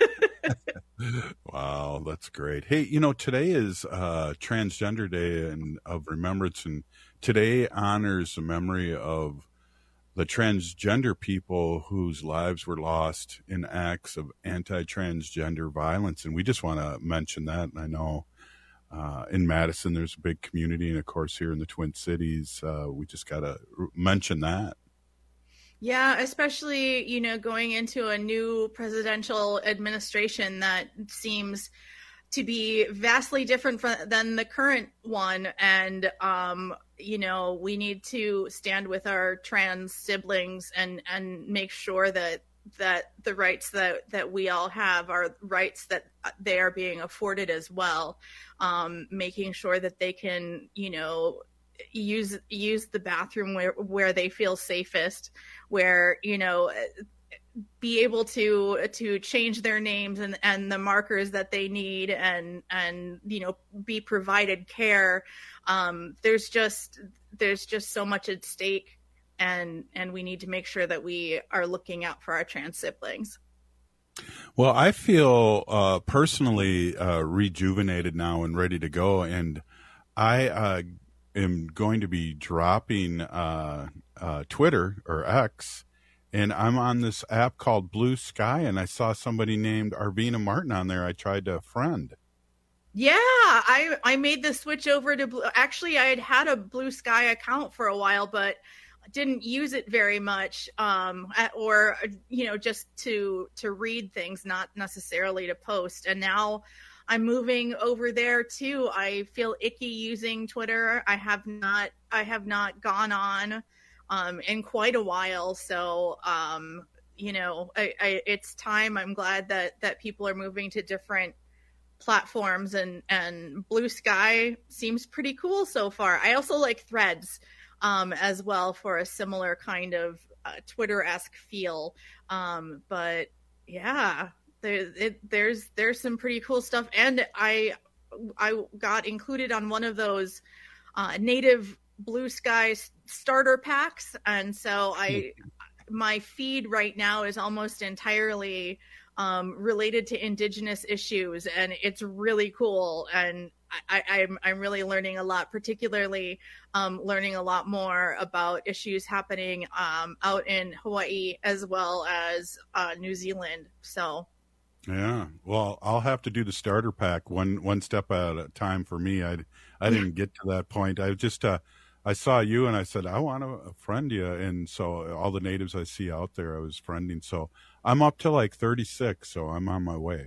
Wow, that's great. Hey, you know, today is uh, Transgender Day and of Remembrance, and today honors the memory of the transgender people whose lives were lost in acts of anti-transgender violence, and we just want to mention that. And I know Uh, in Madison, there's a big community, and of course here in the Twin Cities, uh, we just got to r- mention that. Yeah, especially, you know, going into a new presidential administration that seems to be vastly different from, than the current one. And, um, you know, we need to stand with our trans siblings and, and make sure that that the rights that, that we all have are rights that they are being afforded as well. Um, making sure that they can, you know, use use the bathroom where, where they feel safest, where, you know, be able to to change their names and, and the markers that they need and and you know be provided care. Um, there's just there's just so much at stake, and and we need to make sure that we are looking out for our trans siblings. Well, I feel uh, personally uh, rejuvenated now and ready to go, and I uh, am going to be dropping uh, uh, Twitter or X, and I'm on this app called Blue Sky, and I saw somebody named Arvina Martin on there. I tried to friend. Yeah, I I made the switch over to Blue. Actually, I had had a Blue Sky account for a while, but didn't use it very much, um, or you know, just to to read things, not necessarily to post. And now I'm moving over there too. I feel icky using Twitter. I have not I have not gone on um, in quite a while. So um, you know, I, I, it's time. I'm glad that that people are moving to different platforms, and and Blue Sky seems pretty cool so far. I also like Threads um, as well for a similar kind of uh, Twitter-esque feel. Um, but yeah, there, it, there's there's some pretty cool stuff, and I I got included on one of those uh, native Blue Sky starter packs, and so I my feed right now is almost entirely um, related to Indigenous issues, and it's really cool. And I, I'm I'm really learning a lot, particularly um, learning a lot more about issues happening um, out in Hawaii as well as uh, New Zealand. So, yeah, well, I'll have to do the starter pack one one step at a time for me. I I didn't get to that point. I just uh, I saw you and I said I want to friend you, and so all the natives I see out there I was friending. So I'm up to like thirty-six, so I'm on my way.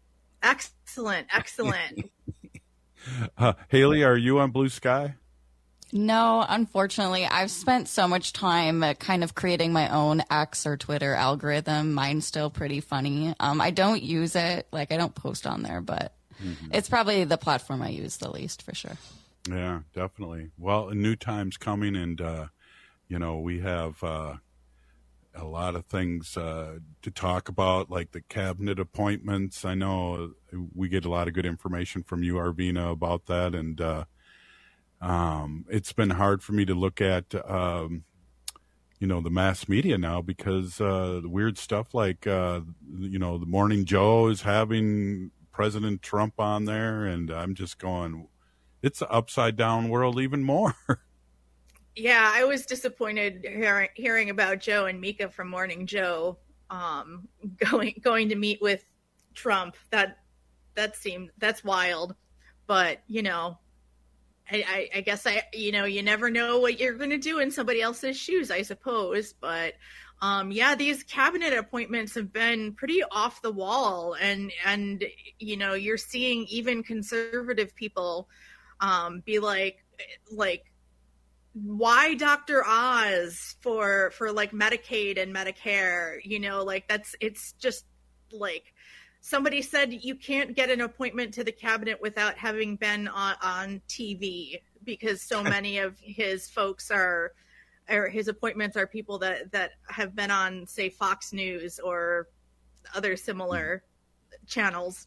Excellent, excellent. Uh, Haley, are you on Blue Sky? No, unfortunately. I've spent so much time uh, kind of creating my own X or Twitter algorithm. Mine's still pretty funny. Um, I don't use it. Like, I don't post on there, but mm-hmm. It's probably the platform I use the least for sure. Yeah, definitely. Well, a new time's coming, and, uh, you know, we have uh, a lot of things uh, to talk about, like the cabinet appointments. I know we get a lot of good information from you, Arvina, about that. And uh, um, it's been hard for me to look at, um, you know, the mass media now because uh, the weird stuff like, uh, you know, the Morning Joe is having President Trump on there. And I'm just going, it's an upside down world even more. Yeah, I was disappointed hearing, hearing about Joe and Mika from Morning Joe um, going going to meet with Trump. That that seemed that's wild, but you know, I, I, I guess I you know you never know what you're going to do in somebody else's shoes, I suppose. But um, yeah, these cabinet appointments have been pretty off the wall, and and you know you're seeing even conservative people um, be like like. Why Doctor Oz for for like Medicaid and Medicare? You know, like that's it's just like somebody said you can't get an appointment to the cabinet without having been on, on T V because so many of his folks are or his appointments are people that that have been on, say, Fox News or other similar channels.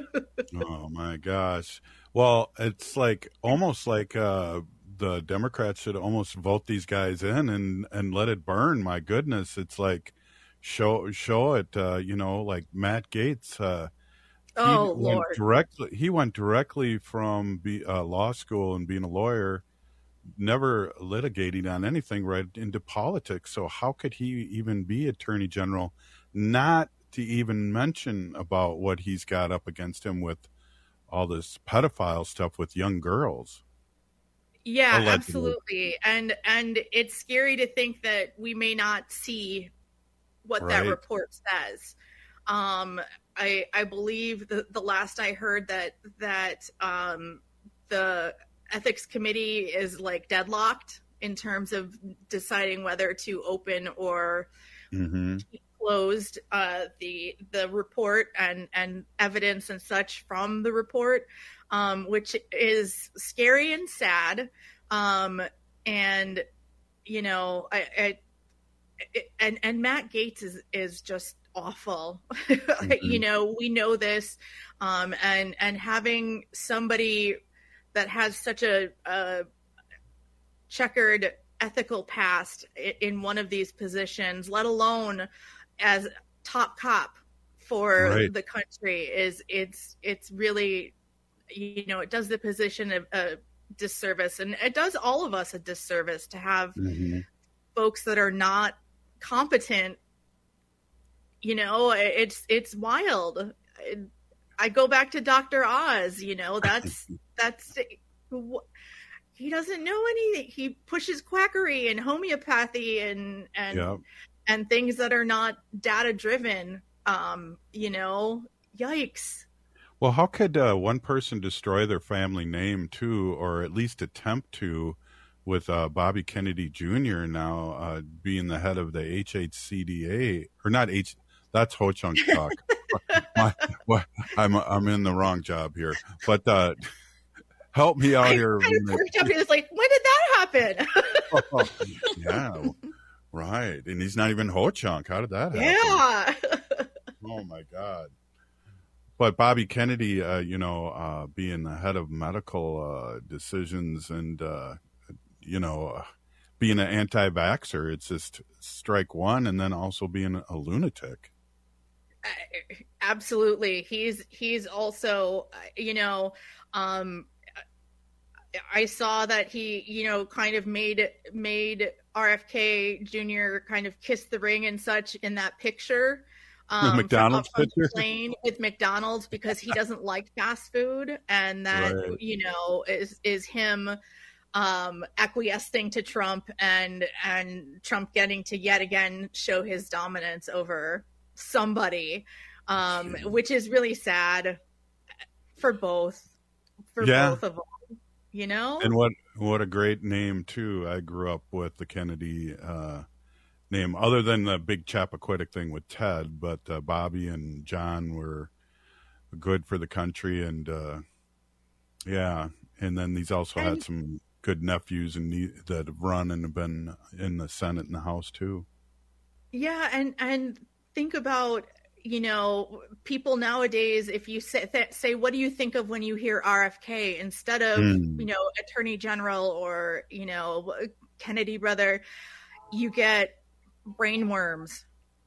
Oh my gosh. Well, it's like almost like uh the Democrats should almost vote these guys in and, and let it burn. My goodness. It's like, show, show it, uh, you know, like Matt Gaetz, uh, oh, he went Lord. directly, he went directly from be, uh, law school and being a lawyer, never litigating on anything, right into politics. So how could he even be attorney general, not to even mention about what he's got up against him with all this pedophile stuff with young girls? Yeah, Allegedly. Absolutely. And and it's scary to think that we may not see what Right. that report says. Um, I I believe the, the last I heard that that um, the ethics committee is like deadlocked in terms of deciding whether to open or Mm-hmm. keep closed uh, the the report and and evidence and such from the report. Um, which is scary and sad. Um, and, you know, I, I, and and Matt Gaetz is is just awful. Mm-hmm. You know, we know this, um, and and having somebody that has such a, a checkered ethical past in one of these positions, let alone as top cop for right. the country, is it's it's really, you know, it does the position a, a disservice, and it does all of us a disservice to have mm-hmm. folks that are not competent. You know, it's it's wild. I go back to Doctor Oz. You know, that's that's he doesn't know anything. He pushes quackery and homeopathy and and yep. and things that are not data driven. Um, you know, yikes. Well, how could uh, one person destroy their family name too, or at least attempt to, with uh, Bobby Kennedy Junior now uh, being the head of the H H C D A, or not H. That's Ho Chunk talk. My, well, I'm I'm in the wrong job here, but uh, help me out I, here. I was like, when did that happen? oh, yeah, right. And he's not even Ho Chunk. How did that happen? Yeah. Oh my God. But Bobby Kennedy, uh, you know, uh, being the head of medical uh, decisions and, uh, you know, uh, being an anti-vaxxer, it's just strike one, and then also being a lunatic. Uh, absolutely. He's he's also, you know, um, I saw that he, you know, kind of made made R F K Junior kind of kiss the ring and such in that picture. Um, McDonald's from, from picture? Plane with McDonald's, because he doesn't like fast food, and that right. you know is is him um, acquiescing to Trump, and and Trump getting to yet again show his dominance over somebody, um, which is really sad for both for yeah. both of them. You know, and what what a great name too. I grew up with the Kennedy uh, name, other than the big Chappaquiddick thing with Ted, but uh, Bobby and John were good for the country, and uh, yeah, and then these also and, had some good nephews and ne- that have run and have been in the Senate and the House too. Yeah, and and think about, you know, people nowadays, if you say, th- say, what do you think of when you hear R F K instead of, mm. you know, Attorney General or, you know, Kennedy brother, you get brain worms.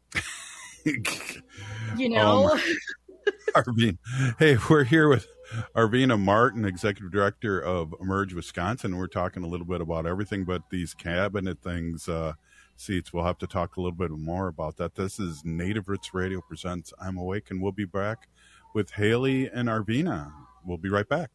You know? Oh Arvina. Hey, we're here with Arvina Martin, Executive Director of Emerge Wisconsin. We're talking a little bit about everything but these cabinet things, uh, seats. We'll have to talk a little bit more about that. This is Native Roots Radio presents I'm Awake, and we'll be back with Haley and Arvina. We'll be right back.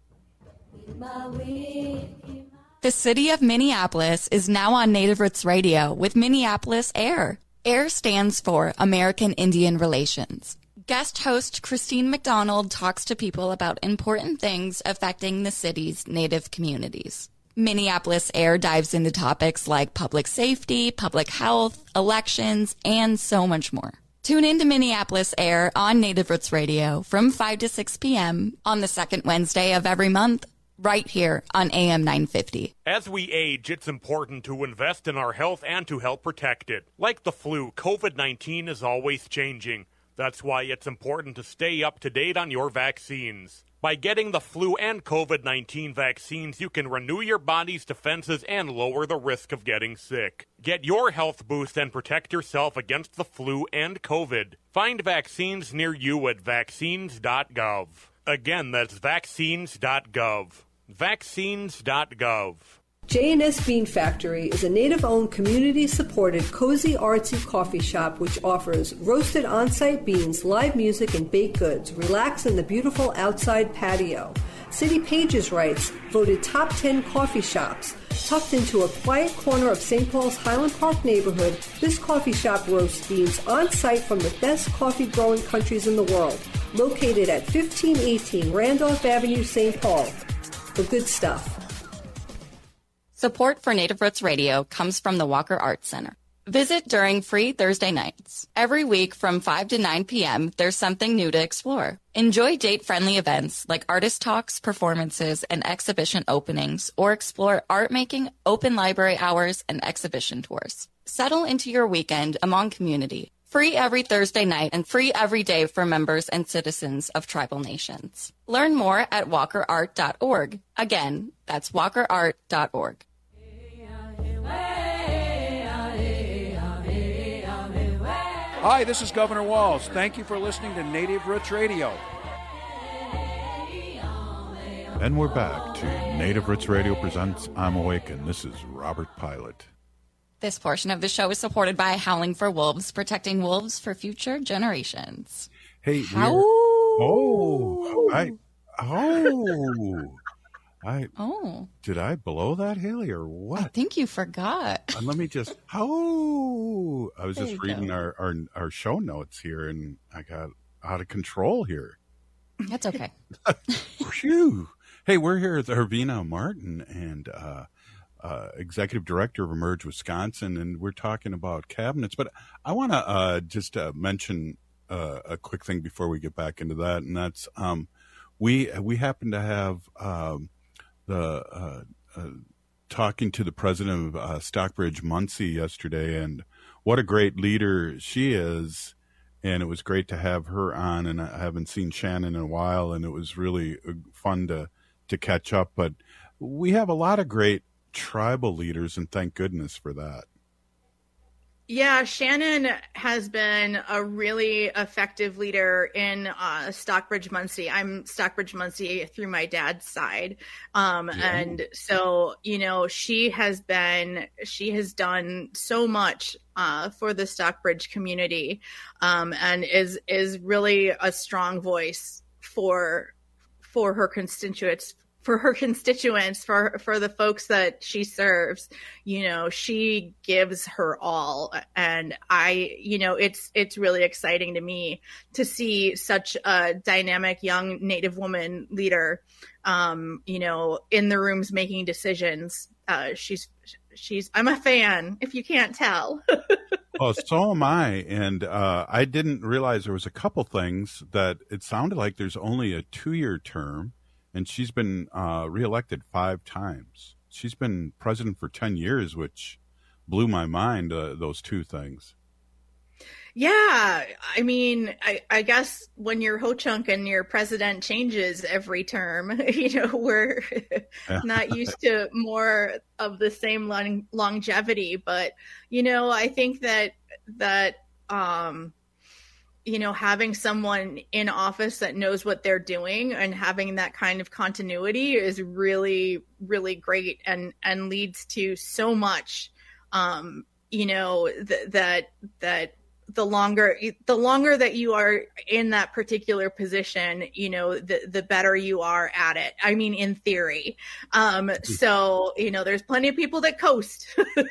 The city of Minneapolis is now on Native Roots Radio with Minneapolis AIR. AIR stands for American Indian Relations. Guest host Christine McDonald talks to people about important things affecting the city's Native communities. Minneapolis AIR dives into topics like public safety, public health, elections, and so much more. Tune in to Minneapolis AIR on Native Roots Radio from five to six p.m. on the second Wednesday of every month, right here on A M nine fifty. As we age, it's important to invest in our health and to help protect it. Like the flu, COVID nineteen is always changing. That's why it's important to stay up to date on your vaccines. By getting the flu and COVID nineteen vaccines, you can renew your body's defenses and lower the risk of getting sick. Get your health boost and protect yourself against the flu and COVID. Find vaccines near you at vaccines dot gov. Again, that's vaccines dot gov. vaccines dot gov. J and S Bean Factory is a native-owned, community-supported, cozy, artsy coffee shop which offers roasted on-site beans, live music, and baked goods. Relax in the beautiful outside patio. City Pages writes, voted top ten coffee shops. Tucked into a quiet corner of Saint Paul's Highland Park neighborhood, this coffee shop roasts beans on-site from the best coffee-growing countries in the world. Located at fifteen eighteen Randolph Avenue, Saint Paul. The good stuff. Support for Native Roots Radio comes from the Walker Arts Center. Visit during free Thursday nights. Every week from five to nine p.m., there's something new to explore. Enjoy date-friendly events like artist talks, performances, and exhibition openings, or explore art making, open library hours, and exhibition tours. Settle into your weekend among community. Free every Thursday night and free every day for members and citizens of tribal nations. Learn more at walker art dot org. Again, that's walker art dot org. Hi, this is Governor Walz. Thank you for listening to Native Roots Radio. And we're back to Native Roots Radio presents I'm Awakened. This is Robert Pilot. This portion of the show is supported by Howling for Wolves, protecting wolves for future generations. Hey, How? Oh, I, oh, I, oh, did I blow that, Haley, or what? I think you forgot. And let me just, oh, I was There just you reading go. our, our, our show notes here, and I got out of control here. That's okay. Phew. Hey, we're here with Irvina Martin and uh, uh, Executive Director of Emerge Wisconsin, and we're talking about cabinets. But I want to uh, just uh, mention uh, a quick thing before we get back into that, and that's um, we we happen to have um, the uh, uh, talking to the president of uh, Stockbridge Muncie yesterday, and what a great leader she is. And it was great to have her on, and I haven't seen Shannon in a while, and it was really fun to to catch up. But we have a lot of great tribal leaders, and thank goodness for that. Yeah, Shannon has been a really effective leader in uh, Stockbridge Muncie. I'm Stockbridge Muncie through my dad's side. Um, Yeah. And so, you know, she has been, she has done so much uh, for the Stockbridge community um, and is, is really a strong voice for, for her constituents, for her constituents, for for the folks that she serves. You know, she gives her all. And I, you know, it's it's really exciting to me to see such a dynamic young Native woman leader, um, you know, in the rooms making decisions. Uh, she's she's I'm a fan, if you can't tell. Oh, so am I. And uh, I didn't realize there was a couple things that it sounded like there's only a two-year term. And she's been uh, reelected five times. She's been president for ten years, which blew my mind, uh, those two things. Yeah, I mean, I, I guess when you're Ho-Chunk and your president changes every term, you know, we're not used to more of the same long, longevity. But, you know, I think that that, um, you know, having someone in office that knows what they're doing and having that kind of continuity is really, really great and, and leads to so much, um, you know, th- that, that the longer, the longer that you are in that particular position, you know, the, the better you are at it. I mean, in theory. Um, so, you know, there's plenty of people that coast,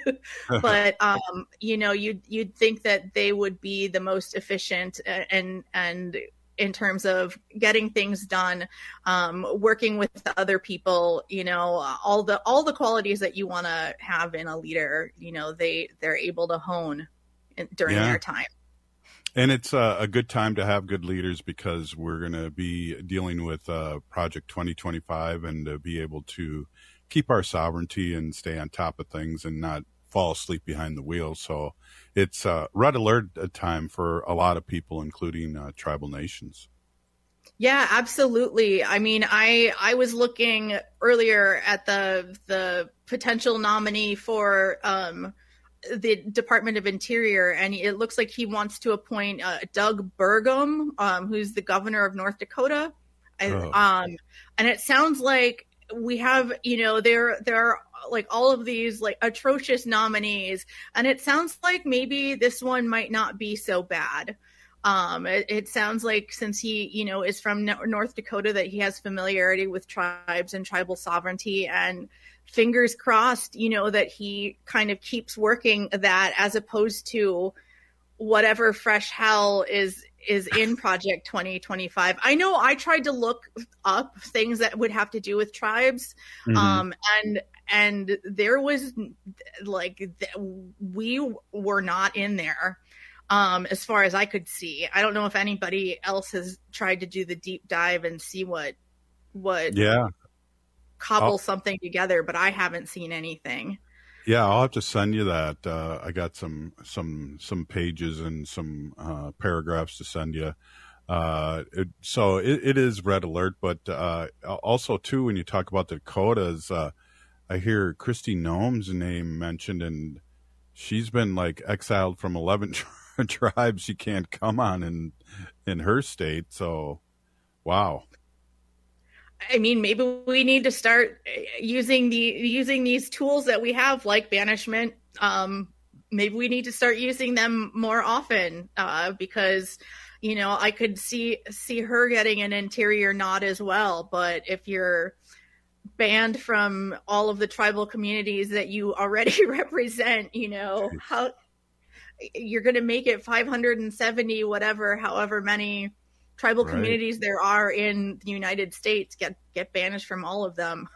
but, um, you know, you'd, you'd think that they would be the most efficient and, and in terms of getting things done, um, working with other people, you know, all the, all the qualities that you want to have in a leader, you know, they, they're able to hone during Yeah. their time. And it's uh, a good time to have good leaders because we're going to be dealing with uh, Project twenty twenty-five and to be able to keep our sovereignty and stay on top of things and not fall asleep behind the wheel. So it's uh, red alert time for a lot of people, including uh, tribal nations. Yeah, absolutely. I mean, I I was looking earlier at the the potential nominee for um, the Department of Interior, and it looks like he wants to appoint uh, Doug Burgum, um, who's the governor of North Dakota. I, Oh. um, and it sounds like we have, you know, there there are like all of these like atrocious nominees, and it sounds like maybe this one might not be so bad. Um, it, it sounds like since he, you know, is from N- North Dakota, that he has familiarity with tribes and tribal sovereignty, and fingers crossed, you know, that he kind of keeps working that as opposed to whatever fresh hell is is in Project twenty twenty-five. I know I tried to look up things that would have to do with tribes, mm-hmm. um, and and there was like we were not in there um, as far as I could see. I don't know if anybody else has tried to do the deep dive and see what what yeah cobble I'll, something together, but I haven't seen anything. Yeah, I'll have to send you that. Uh, I got some some some pages and some uh, paragraphs to send you. Uh, it, so it, it is red alert, but uh, also too, when you talk about the Dakotas, uh, I hear Kristi Noem's name mentioned, and she's been like exiled from eleven tribes she can't come on in in her state. So, wow. I mean, maybe we need to start using the using these tools that we have, like banishment. Um, maybe we need to start using them more often uh, because, you know, I could see see her getting an interior nod as well. But if you're banned from all of the tribal communities that you already represent, you know, how you're going to make it five hundred seventy, whatever, however many tribal right. communities there are in the United States get get banished from all of them.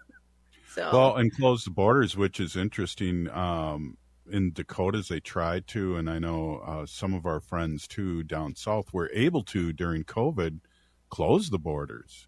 So well, and close the borders, which is interesting. Um, in Dakotas, they tried to, and I know uh, some of our friends too down south were able to during COVID close the borders.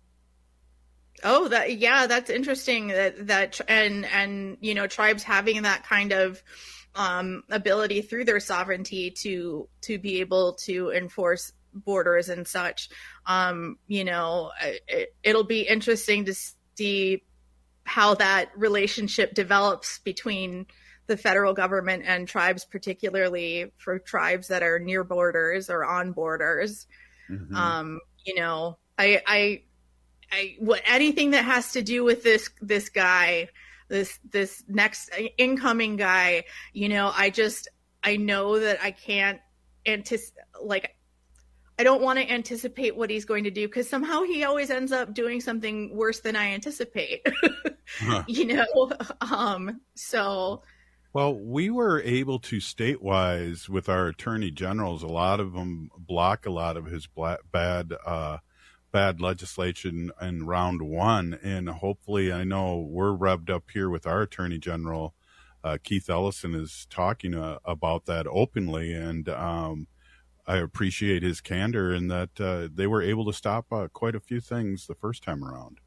Oh, that yeah, that's interesting. That that and and you know, tribes having that kind of um, ability through their sovereignty to to be able to enforce borders and such. Um, you know, it, it'll be interesting to see how that relationship develops between the federal government and tribes, particularly for tribes that are near borders or on borders. Mm-hmm. Um, you know, I, I, I, what anything that has to do with this, this guy, this, this next incoming guy, you know, I just, I know that I can't anticipate, like, I don't want to anticipate what he's going to do because somehow he always ends up doing something worse than I anticipate, huh. you know? Um, so. Well, we were able to state-wise with our attorney generals, a lot of them block a lot of his black, bad, uh, bad legislation in round one. And hopefully, I know we're revved up here with our attorney general, uh, Keith Ellison is talking uh, about that openly. And, um, I appreciate his candor in that uh, they were able to stop uh, quite a few things the first time around.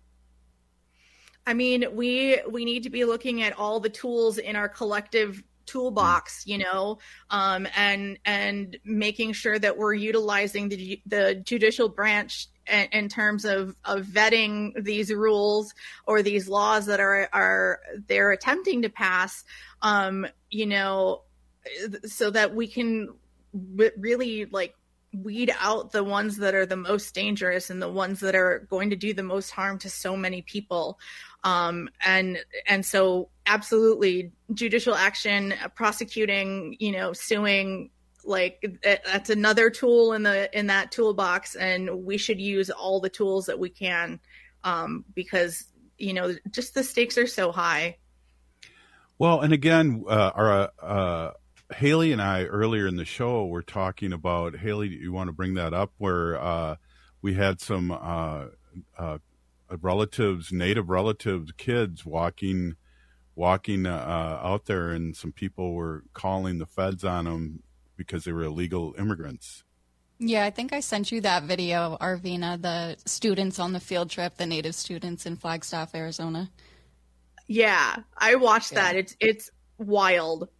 I mean, we we need to be looking at all the tools in our collective toolbox, you know, um, and and making sure that we're utilizing the the judicial branch in, in terms of, of vetting these rules or these laws that are are they're attempting to pass, um, you know, so that we can really like weed out the ones that are the most dangerous and the ones that are going to do the most harm to so many people. Um, and, and so absolutely judicial action, prosecuting, you know, suing, like that's another tool in the, in that toolbox. And we should use all the tools that we can, um, because, you know, just the stakes are so high. Well, and again, uh, our, uh, Haley and I earlier in the show were talking about, Haley, you want to bring that up, where uh, we had some uh, uh, relatives, native relatives, kids walking walking uh, out there, and some people were calling the feds on them because they were illegal immigrants. Yeah, I think I sent you that video, Arvina, the students on the field trip, the native students in Flagstaff, Arizona. Yeah, I watched yeah. that. It's it's wild.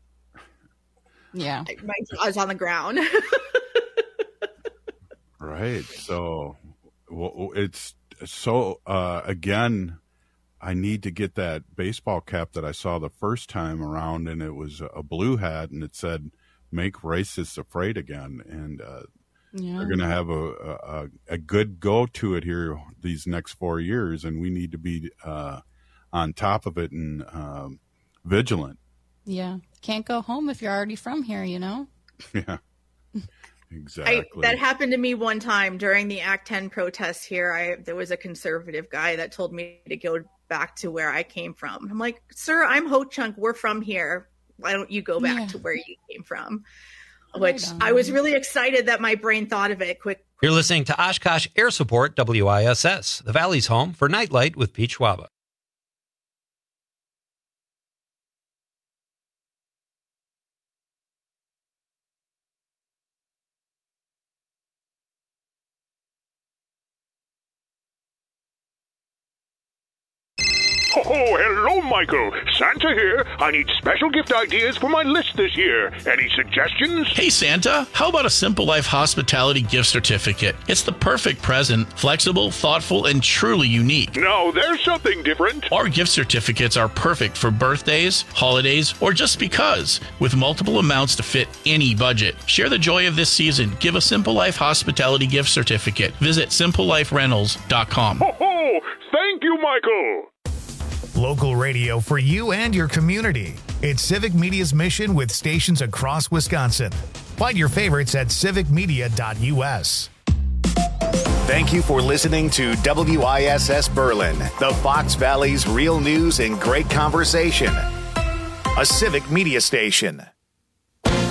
Yeah. My jaw's on the ground. Right. So well, it's so, uh, again, I need to get that baseball cap that I saw the first time around, and it was a blue hat, and it said, "Make racists afraid again." And uh, yeah. they're going to have a, a, a good go to it here these next four years, and we need to be uh, on top of it and um, vigilant. Yeah. Can't go home if you're already from here, you know? Yeah, exactly. I, that happened to me one time during the Act ten protests here. I There was a conservative guy that told me to go back to where I came from. I'm like, sir, I'm Ho Chunk. We're from here. Why don't you go back yeah. to where you came from? which I was really excited that my brain thought of it quick. You're listening to Oshkosh Air Support W I S S, the Valley's home for Nightlight with Pete Schwaba. Oh, hello, Michael. Santa here. I need special gift ideas for my list this year. Any suggestions? Hey, Santa. How about a Simple Life Hospitality gift certificate? It's the perfect present. Flexible, thoughtful, and truly unique. No, there's something different. Our gift certificates are perfect for birthdays, holidays, or just because, with multiple amounts to fit any budget. Share the joy of this season. Give a Simple Life Hospitality gift certificate. Visit simple life rentals dot com. Ho, ho! Thank you, Michael. Local radio for you and your community. It's Civic Media's mission with stations across Wisconsin. Find your favorites at civic media dot u s. Thank you for listening to W I S S Berlin, the Fox Valley's real news and great conversation. A Civic Media station.